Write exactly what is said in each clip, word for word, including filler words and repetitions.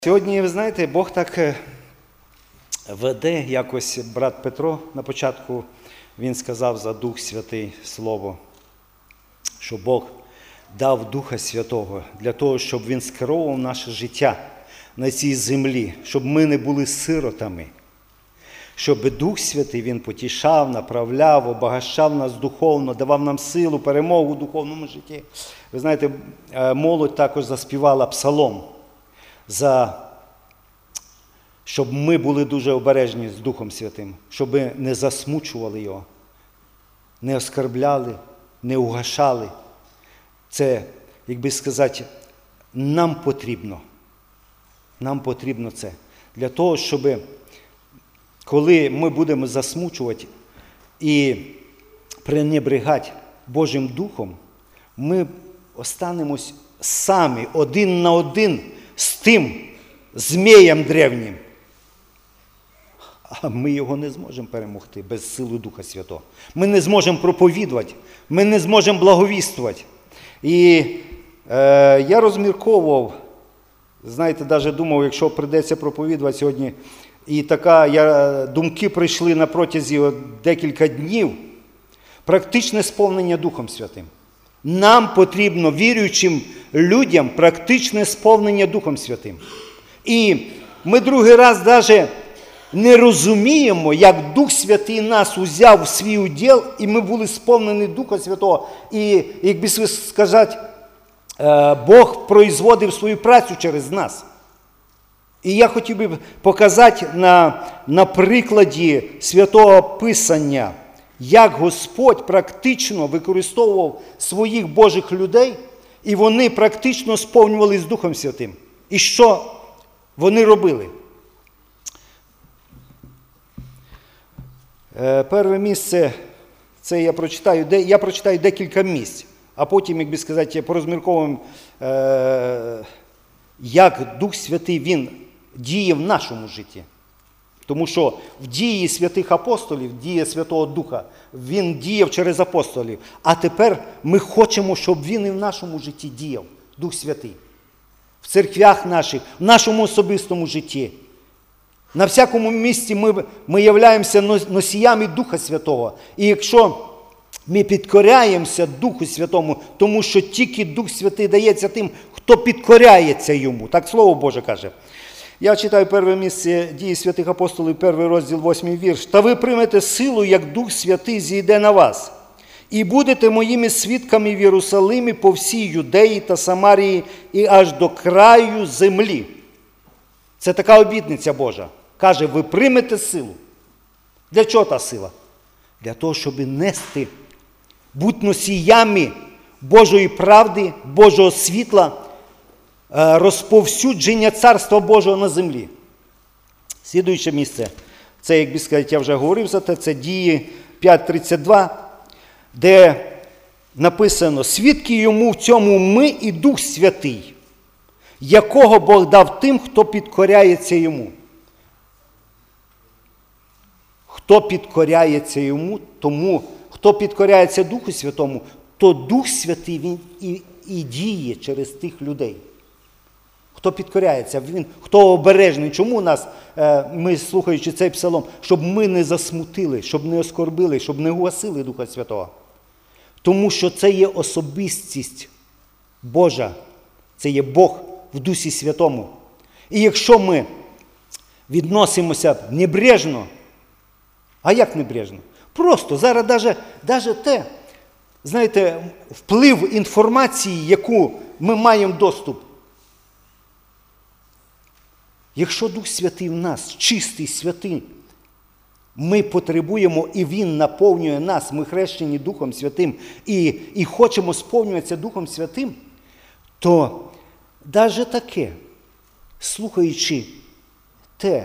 Сьогодні, ви знаєте, Бог так веде, якось брат Петро на початку, він сказав за Дух Святий слово, що Бог дав Духа Святого для того, щоб Він скеровував наше життя на цій землі, щоб ми не були сиротами, щоб Дух Святий, Він потішав, направляв, обагащав нас духовно, давав нам силу, перемогу в духовному житті. Ви знаєте, молодь також заспівала псалом, за, щоб ми були дуже обережні з Духом Святим, щоб не засмучували Його, не оскарбляли, не угашали. Це, як би сказати, нам потрібно. Нам потрібно це. Для того, щоб, коли ми будемо засмучувати і пренебрегати Божим Духом, ми останемось самі, один на один, з тим змієм древнім. А ми його не зможемо перемогти без сили Духа Святого. Ми не зможемо проповідувати, ми не зможемо благовіствувати. І е, я розмірковував, знаєте, навіть думав, якщо прийдеться проповідувати сьогодні, і така, я, думки прийшли на протязі декілька днів, практичне сповнення Духом Святим. Нам потрібно, віруючим людям, практичне сповнення Духом Святим. І ми другий раз навіть не розуміємо, як Дух Святий нас узяв в свій уділ, і ми були сповнені Духа Святого. І, як би сказати, Бог производив свою працю через нас. І я хотів би показати на, на прикладі Святого Писання, як Господь практично використовував своїх Божих людей, і вони практично сповнювалися Духом Святим. І що вони робили? Е, перше місце, це я прочитаю, де, я прочитаю декілька місць, а потім, як би сказати, порозмірковуємо, е, як Дух Святий, Він діє в нашому житті. Тому що в дії святих апостолів, дія Святого Духа, Він діяв через апостолів. А тепер ми хочемо, щоб Він і в нашому житті діяв, Дух Святий. В церквях наших, в нашому особистому житті. На всякому місці ми, ми являємося носіями Духа Святого. І якщо ми підкоряємося Духу Святому, тому що тільки Дух Святий дається тим, хто підкоряється Йому. Так Слово Боже каже. Я читаю перше місце Дії святих апостолів, перший розділ, восьмий вірш. «Та ви приймете силу, як Дух Святий зійде на вас, і будете моїми свідками в Єрусалимі по всій Юдеї та Самарії і аж до краю землі». Це така обітниця Божа. Каже, ви приймете силу. Для чого та сила? Для того, щоб нести, бути носіями Божої правди, Божого світла, розповсюдження Царства Божого на землі. Слідуюче місце, це, як би сказати, я вже говорив за те, це Дії п'ять тридцять два, де написано, свідки йому в цьому ми і Дух Святий, якого Бог дав тим, хто підкоряється йому. Хто підкоряється йому, тому, хто підкоряється Духу Святому, то Дух Святий, він і, і діє через тих людей. Хто підкоряється, він, хто обережний. Чому нас, ми, слухаючи цей псалом, щоб ми не засмутили, щоб не оскорбили, щоб не угасили Духа Святого. Тому що це є особистість Божа, це є Бог в Дусі Святому. І якщо ми відносимося небрежно, а як небрежно? Просто зараз навіть, навіть те, знаєте, вплив інформації, яку ми маємо доступ. Якщо Дух Святий в нас, чистий, святий, ми потребуємо, і Він наповнює нас, ми хрещені Духом Святим, і, і хочемо сповнюватися Духом Святим, то навіть таке, слухаючи те,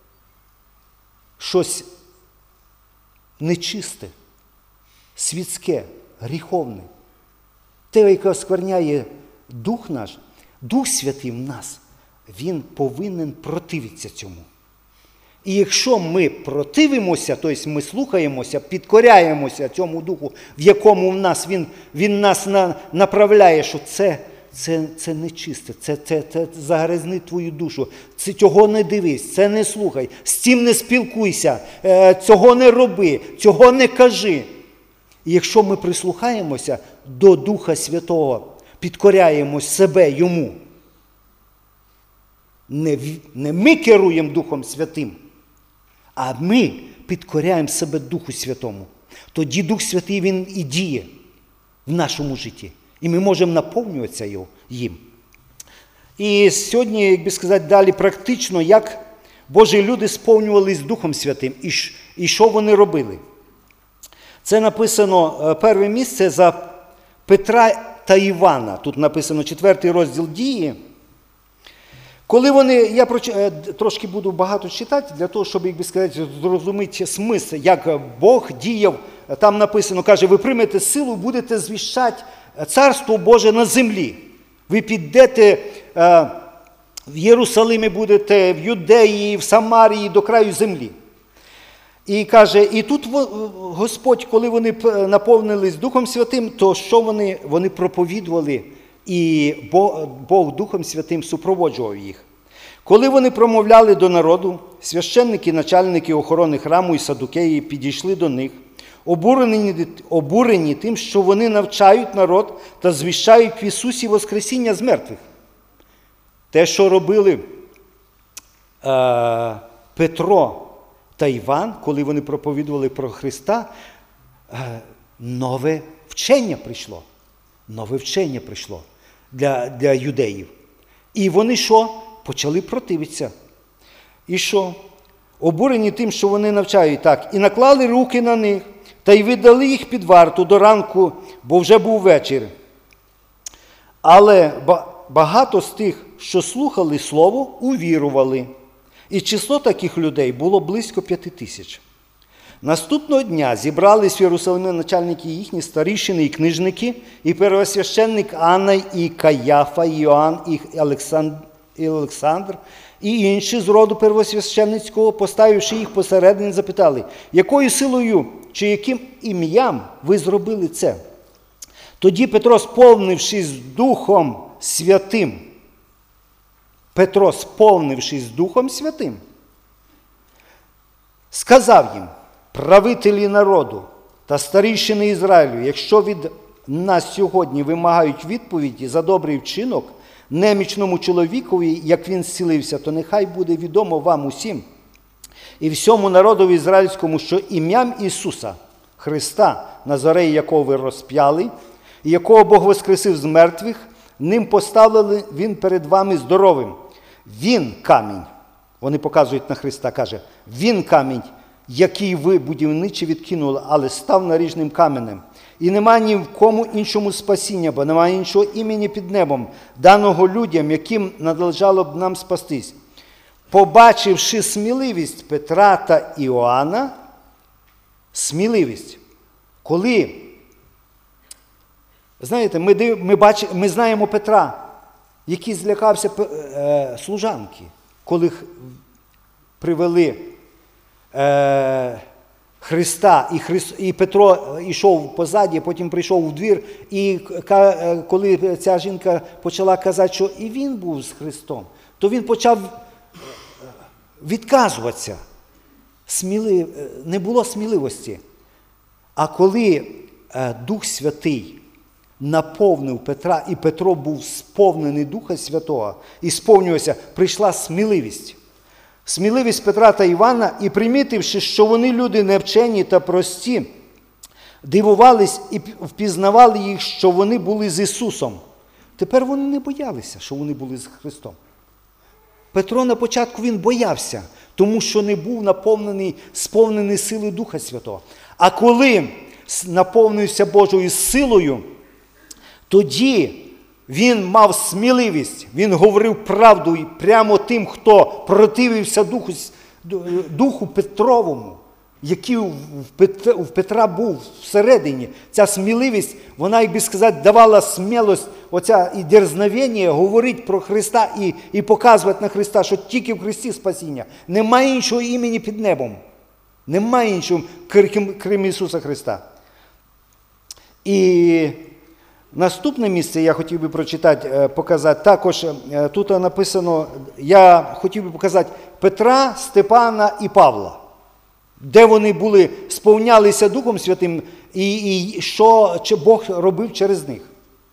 щось нечисте, світське, гріховне, те, яке оскверняє Дух наш, Дух Святий в нас, Він повинен противитися цьому. І якщо ми противимося, тобто ми слухаємося, підкоряємося цьому Духу, в якому в нас він, він нас на, направляє, що це, це, це нечисте, це, це, це загрязнить твою душу, це, цього не дивись, це не слухай, з цим не спілкуйся, цього не роби, цього не кажи. І якщо ми прислухаємося до Духа Святого, підкоряємось себе Йому, не, не ми керуємо Духом Святим, а ми підкоряємо себе Духу Святому. Тоді Дух Святий, Він і діє в нашому житті. І ми можемо наповнюватися їм. І сьогодні, як би сказати, далі практично, як Божі люди сповнювались Духом Святим. І, і що вони робили? Це написано, перше місце за Петра та Івана. Тут написано четвертий розділ Дії. Коли вони, я трошки буду багато читати, для того, щоб, як би сказати, зрозуміти смисл, як Бог діяв. Там написано, каже, ви приймете силу, будете звіщати Царство Боже на землі. Ви підете в Єрусалимі, будете в Юдеї, в Самарії, до краю землі. І каже, і тут Господь, коли вони наповнились Духом Святим, то що вони? Вони проповідували, і Бог Духом Святим супроводжував їх. Коли вони промовляли до народу, священники, начальники охорони храму і садукеї підійшли до них, обурені, обурені тим, що вони навчають народ та звіщають в Ісусі Воскресіння з мертвих. Те, що робили е, Петро та Іван, коли вони проповідували про Христа, е, нове вчення прийшло. Нове вчення прийшло для, для юдеїв. І вони що? Почали противитися. І що? Обурені тим, що вони навчають так. І наклали руки на них, та й видали їх під варту до ранку, бо вже був вечір. Але багато з тих, що слухали слово, увірували. І число таких людей було близько п'яти тисяч. Наступного дня зібрались в Єрусалимі начальники їхні, старішини і книжники, і первосвященник Анна, і Каяфа, і Йоанн, і Олександр, і Олександр, і інші з роду первосвященницького, поставивши їх посередині, запитали, якою силою чи яким ім'ям ви зробили це? Тоді Петро, сповнившись Духом Святим, Петро, сповнившись Духом Святим, сказав їм, правителі народу та старішини Ізраїлю, якщо від нас сьогодні вимагають відповіді за добрий вчинок немічному чоловікові, як він зцілився, то нехай буде відомо вам усім і всьому народу ізраїльському, що ім'ям Ісуса Христа, Назарея, якого ви розп'яли, і якого Бог воскресив з мертвих, ним поставили він перед вами здоровим. Він камінь, вони показують на Христа, каже, він камінь, який ви, будівничі, відкинули, але став наріжним каменем. І нема ні в кому іншому спасіння, бо немає іншого імені під небом, даного людям, яким належало б нам спастись. Побачивши сміливість Петра та Іоанна, сміливість, коли, знаєте, ми, ми, бач, ми знаємо Петра, який злякався е, служанки, коли привели е, Христа, і, Христ, і Петро йшов позаді, потім прийшов у двір, і коли ця жінка почала казати, що і він був з Христом, то він почав відказуватися. Смілив... Не було сміливості. А коли Дух Святий наповнив Петра, і Петро був сповнений Духа Святого, і сповнювався, прийшла сміливість. Сміливість Петра та Івана, і примітивши, що вони люди невчені та прості, дивувались і впізнавали їх, що вони були з Ісусом. Тепер вони не боялися, що вони були з Христом. Петро на початку він боявся, тому що не був наповнений, сповнений сили Духа Святого. А коли наповнився Божою силою, тоді він мав сміливість, він говорив правду прямо тим, хто противився Духу, Духу Петровому, який в Петра був всередині. Ця сміливість, вона, як би сказати, давала смілость, оця і дерзновення говорити про Христа і, і показувати на Христа, що тільки в Христі спасіння. Немає іншого імені під небом. Немає іншого, крім Ісуса Христа. І Наступне місце я хотів би прочитати, показати. Також тут написано, я хотів би показати Петра, Степана і Павла, де вони були, сповнялися Духом Святим і, і що Бог робив через них.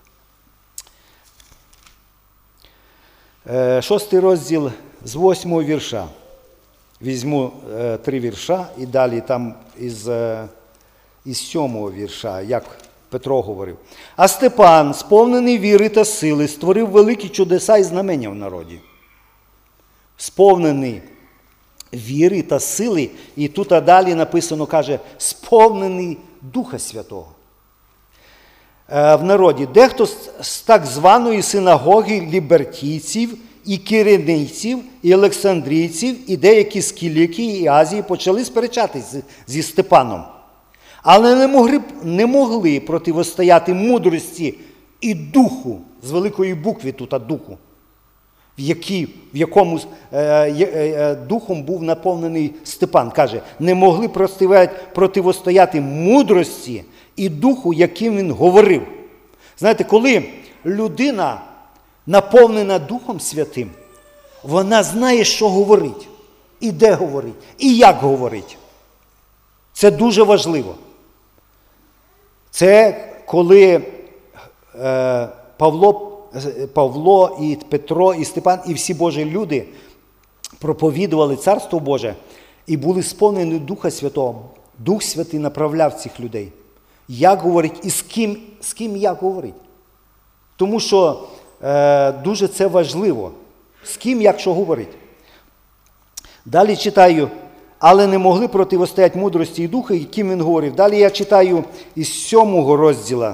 Шостий розділ з восьмого вірша. Візьму е, три вірша і далі там із, е, із сьомого вірша, як Петро говорив. А Степан, сповнений віри та сили, створив великі чудеса і знамення в народі. Сповнений віри та сили, і тут а далі написано, каже, сповнений Духа Святого. Е, в народі дехто з, з так званої синагоги лібертійців, і киринійців, і олександрійців, і деякі з Кілікії і Азії почали сперечатись зі Степаном. Але не могли, не могли противостояти мудрості і духу, з великої букви тут, а духу, в, які, в якому е, е, духом був наповнений Степан. Каже, не могли противостояти мудрості і духу, яким він говорив. Знаєте, коли людина наповнена Духом Святим, вона знає, що говорить, і де говорить, і як говорить. Це дуже важливо. Це коли е, Павло, Павло і Петро, і Степан, і всі Божі люди проповідували Царство Боже і були сповнені Духа Святого. Дух Святий направляв цих людей. Як говорить і з ким, з ким як говорить. Тому що е, дуже це важливо. З ким, як що говорить. Далі читаю, але не могли противостояти мудрості і духу, яким він говорив. Далі я читаю із сьомого розділа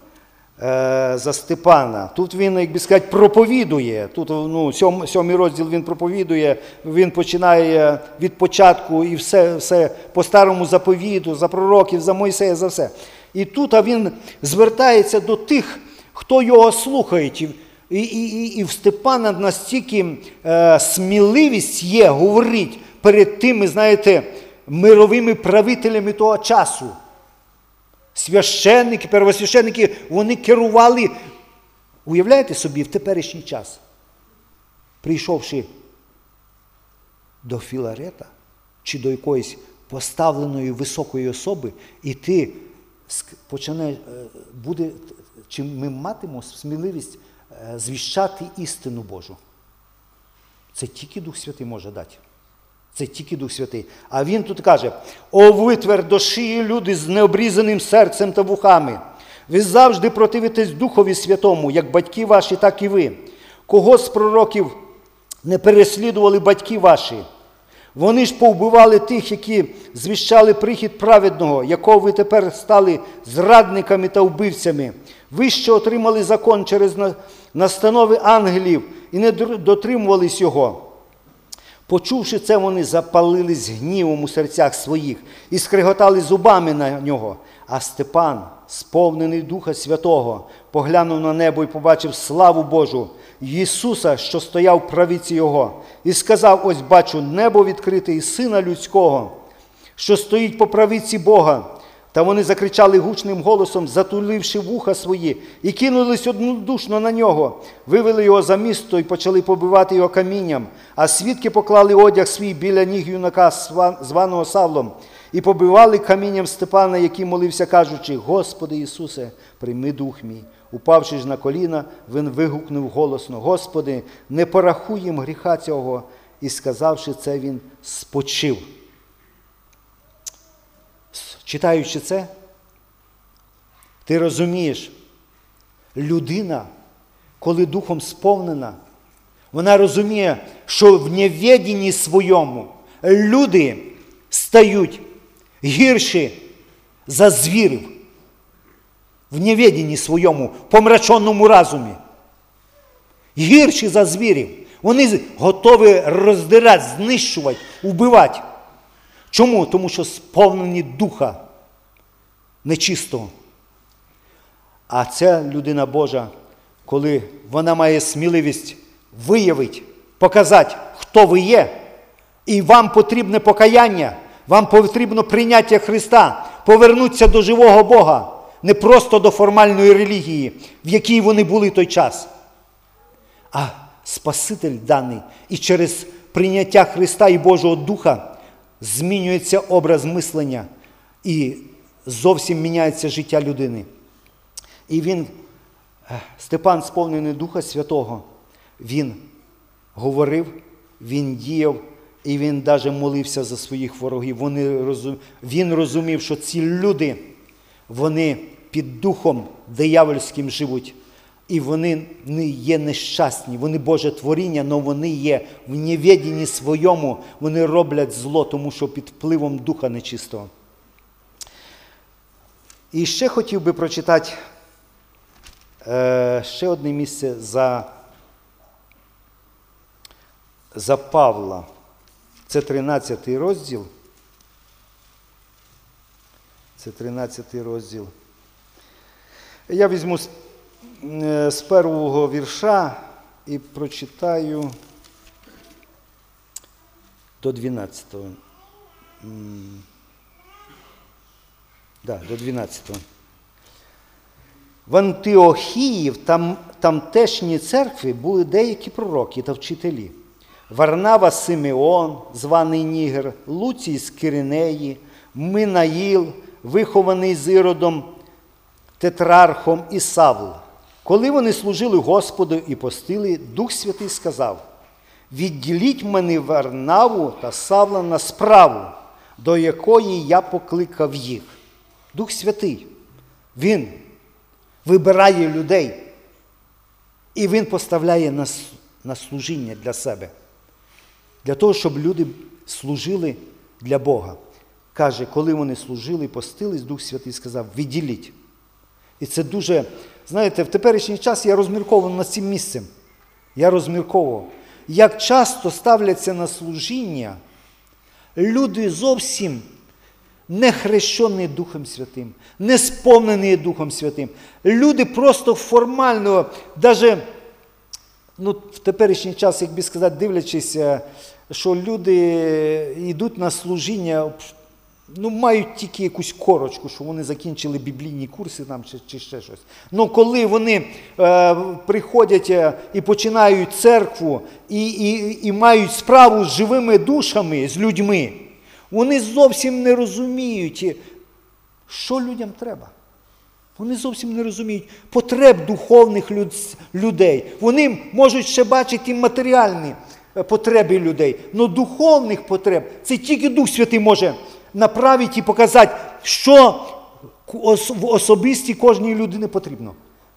е, за Степана. Тут він, як би сказати, проповідує. Тут, ну, сьом, сьомий розділ він проповідує, він починає від початку і все, все по старому заповіту, за пророків, за Мойсея, за все. І тут а він звертається до тих, хто його слухає. І, і, і, і в Степана настільки е, сміливість є говорити перед тими, знаєте, мировими правителями того часу. Священники, первосвященники, вони керували, уявляєте собі, в теперішній час, прийшовши до Філарета, чи до якоїсь поставленої високої особи, і ти починаєш, буде, чи ми матимемо сміливість звіщати істину Божу. Це тільки Дух Святий може дати. Це тільки Дух Святий. А він тут каже, «О ви твердошиї люди з необрізаним серцем та вухами! Ви завжди противитесь Духові Святому, як батьки ваші, так і ви. Кого з пророків не переслідували батьки ваші? Вони ж повбивали тих, які звіщали прихід праведного, якого ви тепер стали зрадниками та вбивцями. Ви, що отримали закон через настанови ангелів і не дотримувались його». Почувши це, вони запалились гнівом у серцях своїх і скриготали зубами на нього. А Степан, сповнений Духа Святого, поглянув на небо і побачив славу Божу, Ісуса, що стояв в правиці його, і сказав, ось бачу небо відкрите і Сина Людського, що стоїть по правиці Бога. Та вони закричали гучним голосом, затуливши вуха свої, і кинулись однодушно на нього. Вивели його за місто і почали побивати його камінням. А свідки поклали одяг свій біля ніг юнака, званого Савлом, і побивали камінням Степана, який молився, кажучи, «Господи Ісусе, прийми дух мій». Упавши ж на коліна, він вигукнув голосно, «Господи, не порахуй їм гріха цього». І сказавши це, він спочив. Читаючи це, ти розумієш, людина, коли Духом сповнена, вона розуміє, що в невіденні своєму люди стають гірші за звірів. В невіденні своєму, помраченому разумі. Гірші за звірів. Вони готові роздирати, знищувати, вбивати. Чому? Тому що сповнені Духа нечистого. А ця людина Божа, коли вона має сміливість виявити, показати, хто ви є, і вам потрібне покаяння, вам потрібно прийняття Христа, повернутися до живого Бога, Не просто до формальної релігії, в якій вони були той час, а Спаситель даний. І через прийняття Христа і Божого Духа змінюється образ мислення і зовсім міняється життя людини. І він, Степан, сповнений Духа Святого, він говорив, він діяв, і він навіть молився за своїх ворогів. Вони розум... Він розумів, що ці люди, вони під духом диявольським живуть. І вони не є нещасні, вони Боже творіння, але вони є в невіденні своєму, вони роблять зло, тому що під впливом Духа нечистого. І ще хотів би прочитати е, ще одне місце за, за Павла. Це тринадцятий розділ. Це тринадцятий розділ. Я візьму з, з першого вірша і прочитаю до дванадцятого. Да, до дванадцятого. В Антиохії, в там, тамтешній церкві, були деякі пророки та вчителі. Варнава Симеон, званий Нігер, Луцій з Киринеї, Минаїл, вихований з Іродом, тетрархом і Савл. Коли вони служили Господу і постили, Дух Святий сказав: «Відділіть мене Варнаву та Савла на справу, до якої я покликав їх». Дух Святий, Він вибирає людей, і Він поставляє на, на служіння для себе. Для того, щоб люди служили для Бога. Каже, коли вони служили і постились, Дух Святий сказав: «Відділіть». І це дуже, знаєте, в теперішній час я розмірковував над цим місцем. Я розмірковував, як часто ставляться на служіння люди зовсім не хрещені Духом Святим, не сповнені Духом Святим. Люди просто формально, навіть ну, в теперішній час, як би сказати, дивлячись, що люди йдуть на служіння, ну, мають тільки якусь корочку, що вони закінчили біблійні курси там, чи, чи ще щось. Ну, коли вони е, приходять і починають церкву, і, і, і мають справу з живими душами, з людьми, вони зовсім не розуміють, що людям треба. Вони зовсім не розуміють потреб духовних люд, людей. Вони можуть ще бачити матеріальні потреби людей, але духовних потреб це тільки Дух Святий може направити і показати, що в особисті кожній людині потрібно.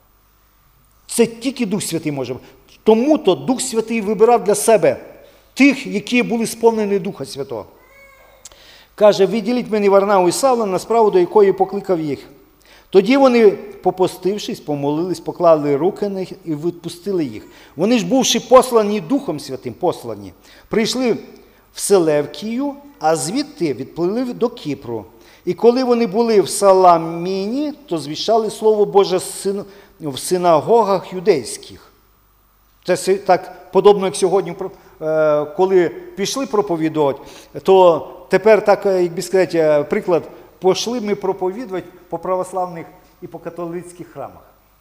Це тільки Дух Святий може. Тому-то Дух Святий вибирав для себе тих, які були сповнені Духа Святого. Каже: «Відділіть мені Варнаву і Савла на справу, до якої покликав їх». Тоді вони, попостившись, помолились, поклали руки на них і відпустили їх. Вони ж, бувши послані Духом Святим, послані, прийшли в Селевкію, а звідти відплили до Кіпру. І коли вони були в Саламіні, то звіщали Слово Боже в синагогах юдейських. Це так подобно, як сьогодні, коли пішли проповідувати, то тепер так, як би сказати, приклад, пішли ми проповідувати по православних і по католицьких храмах.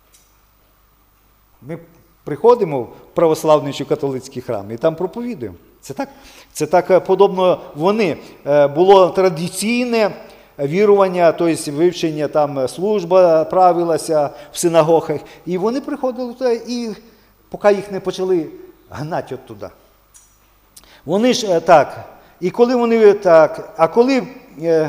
Ми приходимо в православний чи католицький храм і там проповідуємо. Це так, це так подобно вони. Було традиційне вірування, тобто вивчення, там служба правилася в синагогах. І вони приходили туди, і поки їх не почали гнати оттуда. Вони ж так, і коли вони так, а коли е,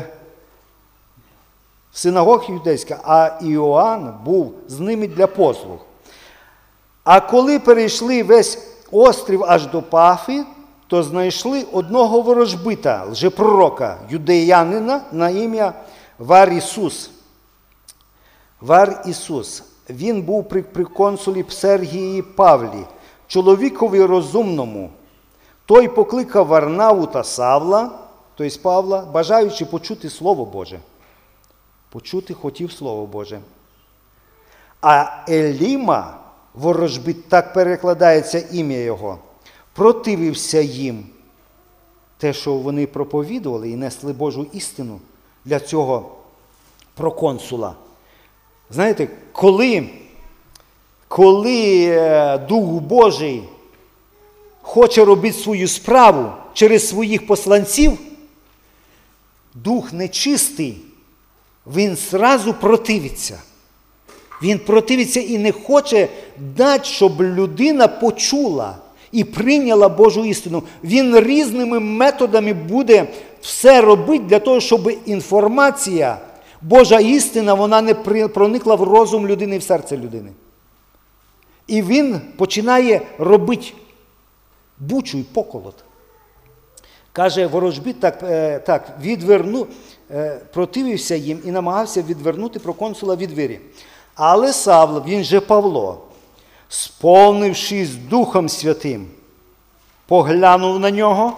в синагогах юдейська, а Іоанн був з ними для послуг. А коли перейшли весь острів аж до Пафи, то знайшли одного ворожбита, лжепророка, юдеянина на ім'я Вар-Ісус. Вар-Ісус. Він був при, при консулі Сергії Павлі, чоловікові розумному. Той покликав Варнаву та Савла, тобто Павла, бажаючи почути Слово Боже. Почути хотів Слово Боже. А Еліма, ворожбит, так перекладається ім'я його, противився їм. Те, що вони проповідували і несли Божу істину для цього проконсула. Знаєте, коли, коли Дух Божий хоче робити свою справу через своїх посланців, дух нечистий, він зразу противиться. Він противиться і не хоче дати, щоб людина почула і прийняла Божу істину. Він різними методами буде все робити для того, щоб інформація, Божа істина, вона не проникла в розум людини і в серце людини. І він починає робити бучу і поколот. Каже, ворожбит так, так відверну, противився їм і намагався відвернути проконсула від вірі. Але Савл, він же Павло, сповнившись Духом Святим, поглянув на нього,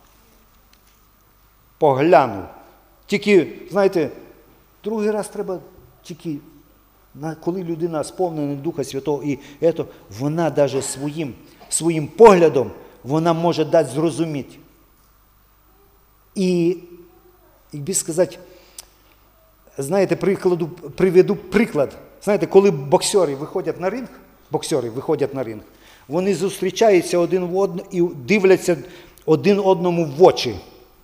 поглянув. Тільки, знаєте, другий раз треба тільки, коли людина сповнена Духа Святого, і ето, вона навіть своїм, своїм поглядом, вона може дати зрозуміти. І, як би сказати, знаєте, прикладу, приведу приклад. Знаєте, коли боксери виходять на ринг, боксери виходять на ринг, вони зустрічаються один в одному і дивляться один одному в очі.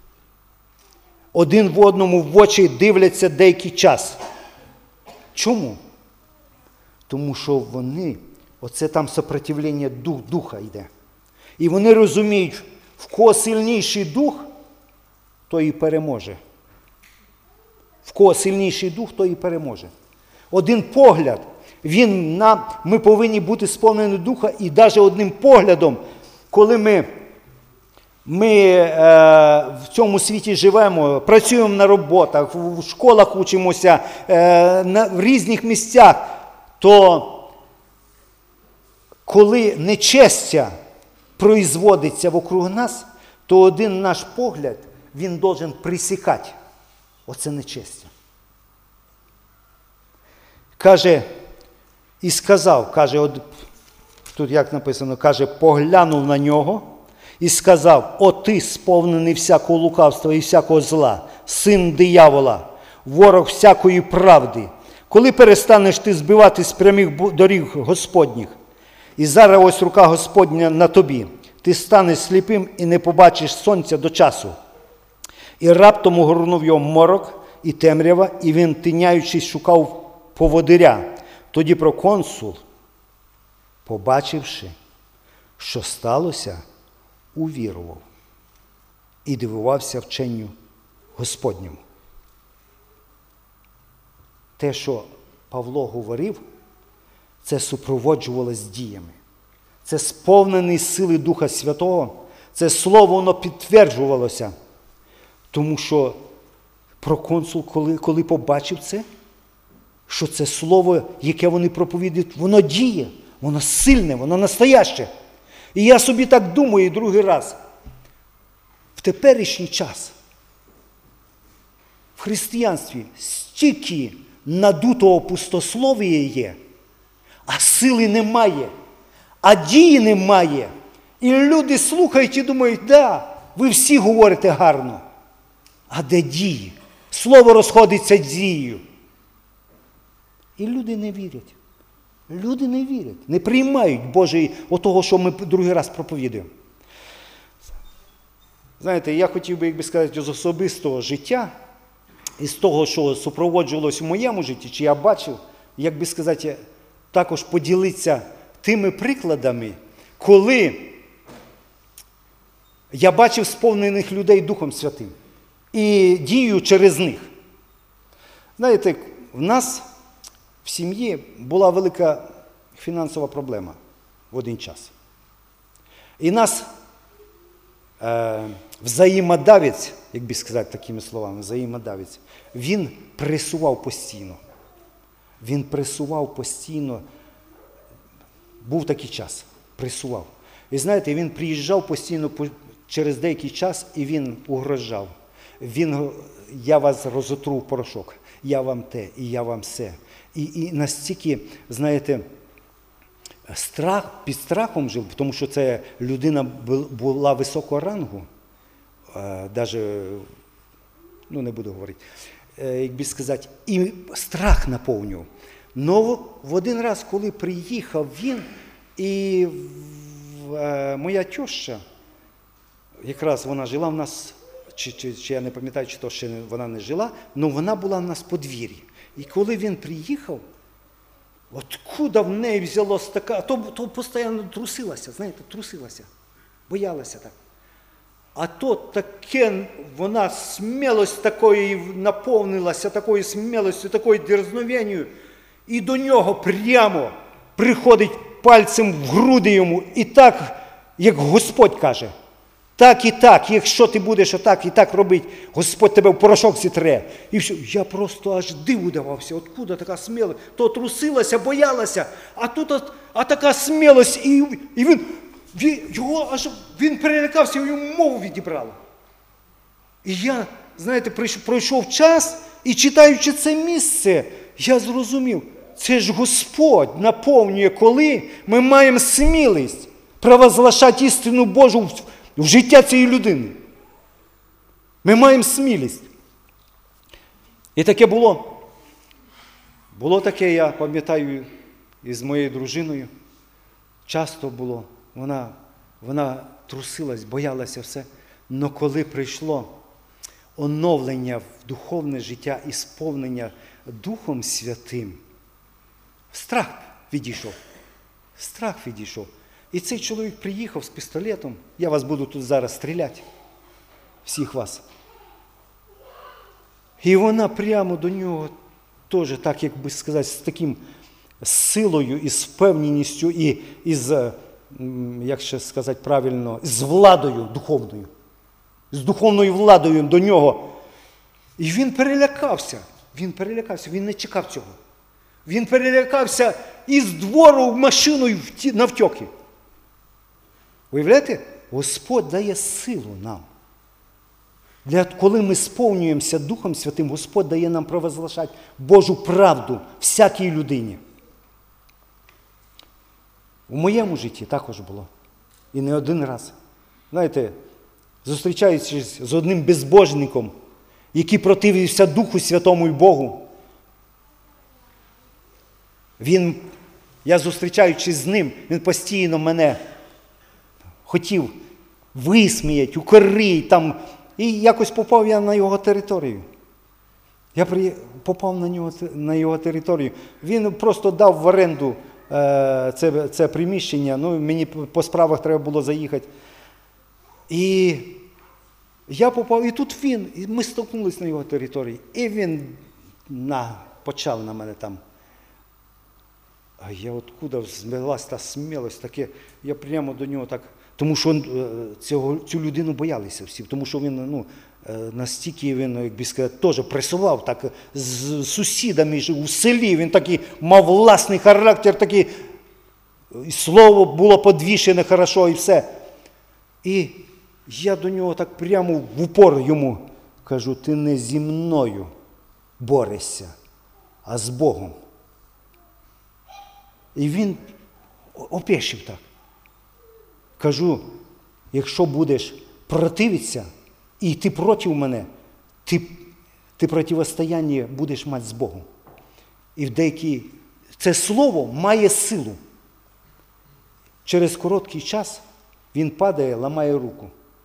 Один в одному в очі дивляться деякий час. Чому? Тому що вони, оце там сопротивлення дух, духа йде. І вони розуміють, в кого сильніший дух, той і переможе. В кого сильніший дух, той і переможе. Один погляд, він нам, ми повинні бути сповнені Духа, і навіть одним поглядом, коли ми, ми е, в цьому світі живемо, працюємо на роботах, в школах учимося, е, на, в різних місцях, то коли нечестя производиться вокруг нас, то один наш погляд, він должен присікати оце нечестя. Каже, і сказав, каже, от, тут як написано, каже, поглянув на нього і сказав: о ти, сповнений всякого лукавства і всякого зла, син диявола, ворог всякої правди, коли перестанеш ти збивати з прямих доріг Господніх? І зараз ось рука Господня на тобі, ти станеш сліпим і не побачиш сонця до часу. І раптом огорнув його морок і темрява, і він, тиняючись, шукав поводиря. Тоді проконсул, побачивши, що сталося, увірував і дивувався вченню Господньому. Те, що Павло говорив, це супроводжувалось діями. Це сповнений сили Духа Святого, це слово, воно підтверджувалося. Тому що проконсул, коли, коли побачив це, що це слово, яке вони проповідують, воно діє, воно сильне, воно настояще. І я собі так думаю другий раз. В теперішній час в християнстві стільки надутого пустословія є, а сили немає, а дії немає. І люди слухають і думають: да, ви всі говорите гарно. А де дії? Слово розходиться дією. І люди не вірять. Люди не вірять, не приймають Божої, отого, що ми другий раз проповідуємо. Знаєте, я хотів би, як би сказати, з особистого життя, із того, що супроводжувалось в моєму житті, чи я бачив, як би сказати, також поділитися тими прикладами, коли я бачив сповнених людей Духом Святим і дію через них. Знаєте, в нас в сім'ї була велика фінансова проблема в один час. І нас е, взаємодавець, як би сказати такими словами, взаємодавець, він пресував постійно. Він пресував постійно. Був такий час, пресував. І знаєте, він приїжджав постійно через деякий час, і він угрожав. Він: я вас розотру в порошок, я вам те, і я вам все. І, і настільки, знаєте, страх, під страхом жив, тому що це людина була високого рангу, навіть, ну не буду говорити, як би сказати, і страх наповнював. Но в один раз, коли приїхав він, і е, моя тьоща, якраз вона жила в нас, чи, чи, чи я не пам'ятаю, чи то ще вона не жила, але вона була в нас в подвір'ї. І коли він приїхав, откуда в неї взялось така, то, то постійно трусилася, знаєте, трусилася, боялася так. А то таке, вона смілость такою наповнилася, такою смілостю, такою дерзновенню, і до нього прямо приходить пальцем в груди йому, і так, як Господь каже, так і так, якщо ти будеш отак і так робити, Господь тебе в порошок зітре. І все. Я просто аж диву давався, откуда така смілость. То трусилася, боялася, а тут от, а така смілость, і, і він, він, його аж, він перелякався, йому мову відібрало. І я, знаєте, пройшов час, і читаючи це місце, я зрозумів, це ж Господь наповнює, коли ми маємо смілість провозглашати істину Божу в, в життя цієї людини. Ми маємо смілість. І таке було. Було таке, я пам'ятаю, із моєю дружиною. Часто було. Вона, вона трусилась, боялася все. Но коли прийшло оновлення в духовне життя і сповнення Духом Святим, страх відійшов. Страх відійшов. І цей чоловік приїхав з пістолетом. Я вас буду тут зараз стріляти. Всіх вас. І вона прямо до нього теж, так як би сказати, з таким силою і з впевненістю, і, і з, як ще сказати правильно, з владою духовною. З духовною владою до нього. І він перелякався. Він перелякався, він не чекав цього. Він перелякався із двору в машину навтьоки. Уявляєте? Господь дає силу нам. Для, коли ми сповнюємося Духом Святим, Господь дає нам провозглашати Божу правду всякій людині. У моєму житті також було. І не один раз. Знаєте, зустрічаючись з одним безбожником, який противився Духу Святому і Богу, він, я зустрічаючись з ним, він постійно мене хотів висміяти, укорити, там, і якось попав я на його територію. Я при... попав на, нього, на його територію. Він просто дав в оренду е, це, це приміщення, ну, мені по справах треба було заїхати. І я попав, і тут він, і ми столкнулися на його території, і він на, почав на мене там. А я откуда взялась та смілость таке, я прямо до нього так, тому що цього, цю людину боялися всі, тому що він, ну, настільки він, як би сказати, теж пресував так з сусідами у селі, він такий мав власний характер, такий, і слово було подвішене хорошо і все. І я до нього так прямо в упор йому кажу, ти не зі мною борешся, а з Богом. І він опешив так. Кажу, якщо будеш противитися і йти проти мене, ти, ти протистояння будеш мати з Богом. І в деякі... Це слово має силу. Через короткий час він падає, ламає руку.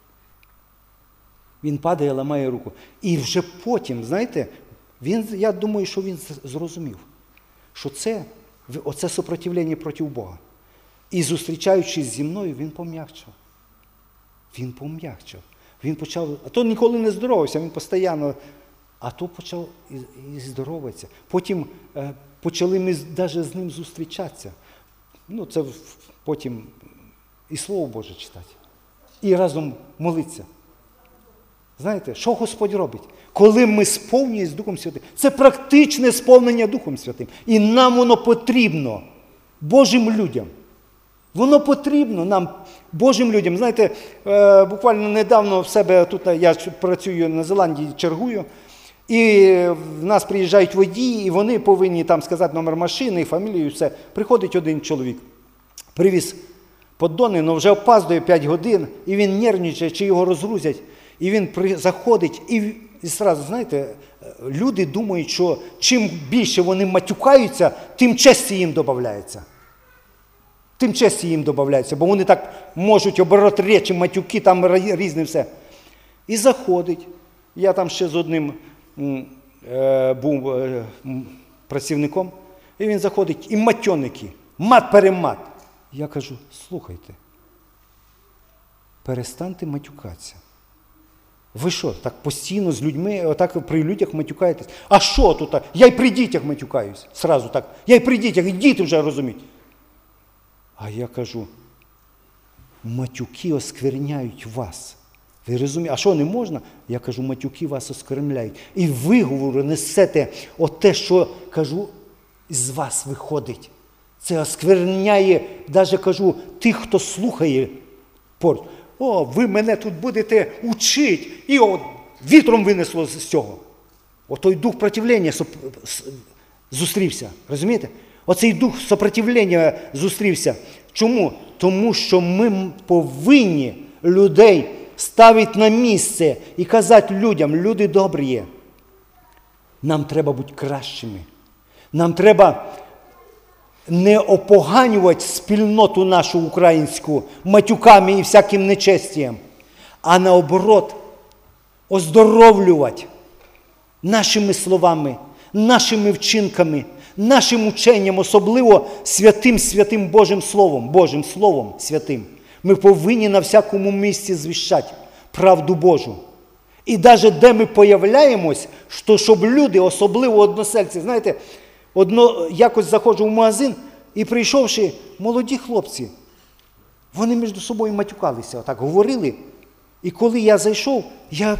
Він падає, ламає руку. І вже потім, знаєте, він, я думаю, що він зрозумів, що це, оце супротивлення проти Бога. І зустрічаючись зі мною, він пом'якчав. Він пом'якчав. Він почав, а то ніколи не здоровався, він постійно, а то почав і, і здороватися. Потім е, почали ми навіть з ним зустрічатися. Ну, це потім і Слово Боже читати. І разом молитися. Знаєте, що Господь робить? Коли ми сповнюємося Духом Святим, це практичне сповнення Духом Святим. І нам воно потрібно, Божим людям. Воно потрібно нам, Божим людям. Знаєте, буквально недавно в себе, тут я працюю на Зеландії, чергую, і в нас приїжджають водії, і вони повинні там сказати номер машини, фамілію, все. Приходить один чоловік, привіз поддони, але вже опаздує п'ять годин, і він нервничає, чи його розгрузять. І він заходить, і І зразу, знаєте, люди думають, що чим більше вони матюкаються, тим честі їм додається. Тим честі їм додається, бо вони так можуть оборот речі, матюки, там різне все. І заходить. Я там ще з одним е, був е, працівником, і він заходить, і матьоники, мат-перемат. Я кажу, слухайте, перестаньте матюкатися. Ви що, так постійно з людьми, отак при людях матюкаєтесь? А що тут так? Я й при дітях матюкаюсь, сразу так. Я й при дітях, і діти вже розуміють. А я кажу, матюки оскверняють вас. Ви розумієте? А що, не можна? Я кажу, матюки вас оскверняють. І виговору несете оте, що, кажу, з вас виходить. Це оскверняє, навіть кажу, тих, хто слухає. О, ви мене тут будете учити. І от вітром винесло з цього. Отой дух противлення зустрівся. Розумієте? Оцей дух сопротивлення зустрівся. Чому? Тому що ми повинні людей ставити на місце і казати людям, люди добрі є. Нам треба бути кращими. Нам треба не опоганювати спільноту нашу українську матюками і всяким нечестієм, а наоборот оздоровлювати нашими словами, нашими вчинками, нашим ученням, особливо святим-святим Божим Словом, Божим Словом святим. Ми повинні на всякому місці звіщати правду Божу. І навіть де ми появляємось, що, щоб люди, особливо односельці, знаєте, одно, якось заходжу в магазин і прийшовши, молоді хлопці, вони між собою матюкалися, отак говорили. І коли я зайшов, я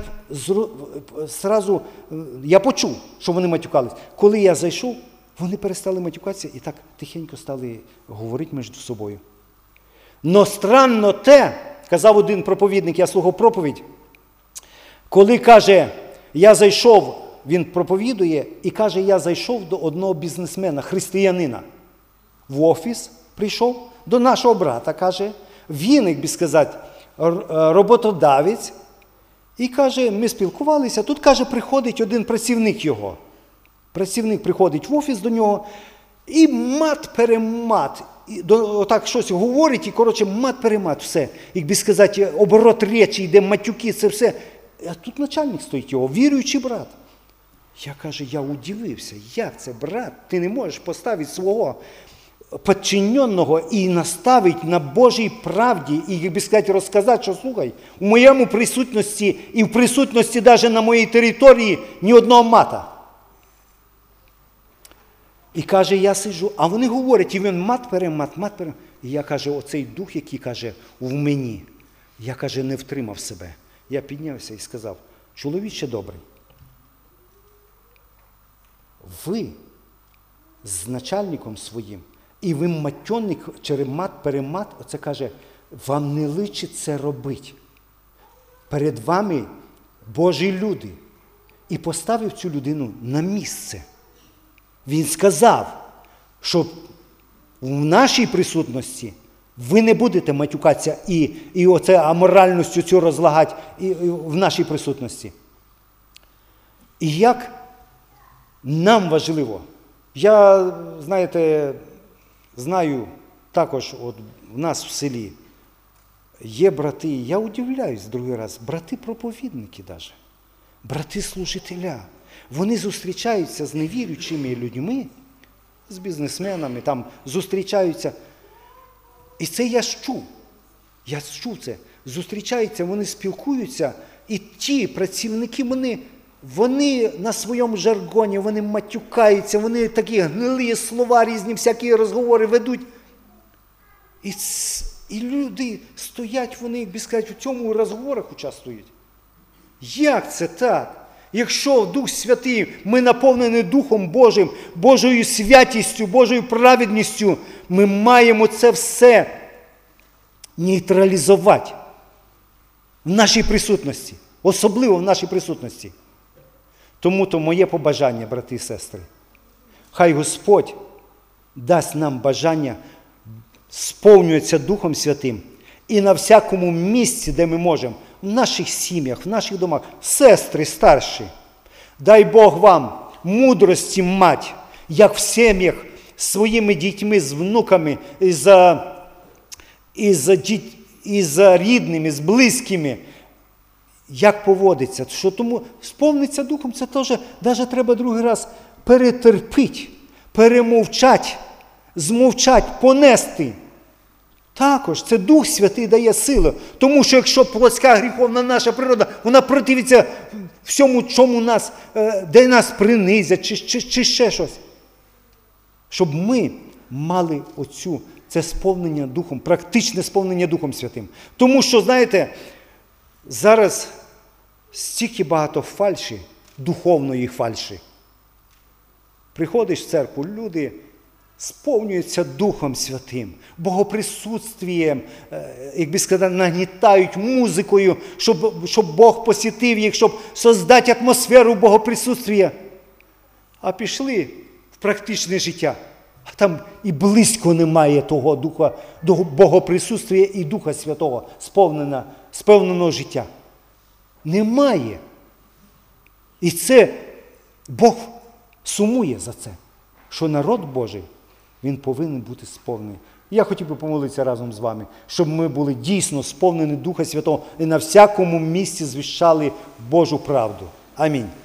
зразу, я почув, що вони матюкались. Коли я зайшов, вони перестали матюкатися і так тихенько стали говорити між собою. Но странно те, казав один проповідник, я слухав проповідь, коли каже, я зайшов, він проповідує, і каже, я зайшов до одного бізнесмена, християнина. В офіс прийшов, до нашого брата, каже, він, як би сказати, роботодавець, і каже, ми спілкувалися, тут, каже, приходить один працівник його. Працівник приходить в офіс до нього, і мат-перемат, отак щось говорить, і, коротше, мат-перемат, все. Як би сказати, оборот речі, йде матюки, це все. А тут начальник стоїть його, віруючий брат. Я, каже, я удивився, як це, брат, ти не можеш поставити свого підчиненого і наставити на Божій правді, і, як би сказати, розказати, що, слухай, у моєму присутності і в присутності навіть на моїй території ні одного мата. І каже, я сиджу, а вони говорять, і він мат-перемат, мат-перемат. І я, каже, оцей дух, який, каже, в мені, я, каже, не втримав себе. Я піднявся і сказав, чоловіче добрий, ви з начальником своїм, і ви матьонник, через мат-перемат, оце каже, вам не личить це робити. Перед вами Божі люди. І поставив цю людину на місце. Він сказав, що в нашій присутності ви не будете матюкатися і, і оце аморальністю цю розлагати і, і в нашій присутності. І як нам важливо, я, знаєте, знаю також, от в нас в селі є брати, я удивляюсь другий раз, брати-проповідники навіть, брати-служителя. Вони зустрічаються з невіруючими людьми, з бізнесменами, там зустрічаються. І це я ж чув, я чув це. Зустрічаються, вони спілкуються, і ті працівники, вони, вони на своєму жаргоні, вони матюкаються, вони такі гнилі слова, різні всякі розговори ведуть. І, і люди стоять, вони, як би сказати, у цьому розговорах участвують. Як це так? Якщо Дух Святий, ми наповнені Духом Божим, Божою святістю, Божою праведністю, ми маємо це все нейтралізувати в нашій присутності, особливо в нашій присутності. Тому-то моє побажання, брати і сестри, хай Господь дасть нам бажання сповнюватися Духом Святим і на всякому місці, де ми можемо, в наших сім'ях, в наших домах, сестри старші, дай Бог вам мудрості мать, як в сім'ях з своїми дітьми, з внуками, із, із, діт, із рідними, з близькими, як поводиться. Що тому сповниться духом, це теж, навіть треба другий раз перетерпіть, перемовчать, змовчать, понести. Також це Дух Святий дає силу. Тому що якщо плотська гріховна наша природа, вона противиться всьому, чому нас, де нас принизять, чи, чи, чи ще щось. Щоб ми мали оцю, це сповнення Духом, практичне сповнення Духом Святим. Тому що, знаєте, зараз стільки багато фальші, духовної фальші. Приходиш в церкву, люди сповнюються Духом Святим, Богоприсутствієм, як би сказати, нагнітають музикою, щоб, щоб Бог посітив їх, щоб создати атмосферу Богоприсутствія. А пішли в практичне життя, а там і близько немає того Духа, Богоприсутствія і Духа Святого, сповненого, сповненого життя. Немає. І це Бог сумує за це, що народ Божий, він повинен бути сповнений. Я хотів би помолитися разом з вами, щоб ми були дійсно сповнені Духа Святого і на всякому місці звіщали Божу правду. Амінь.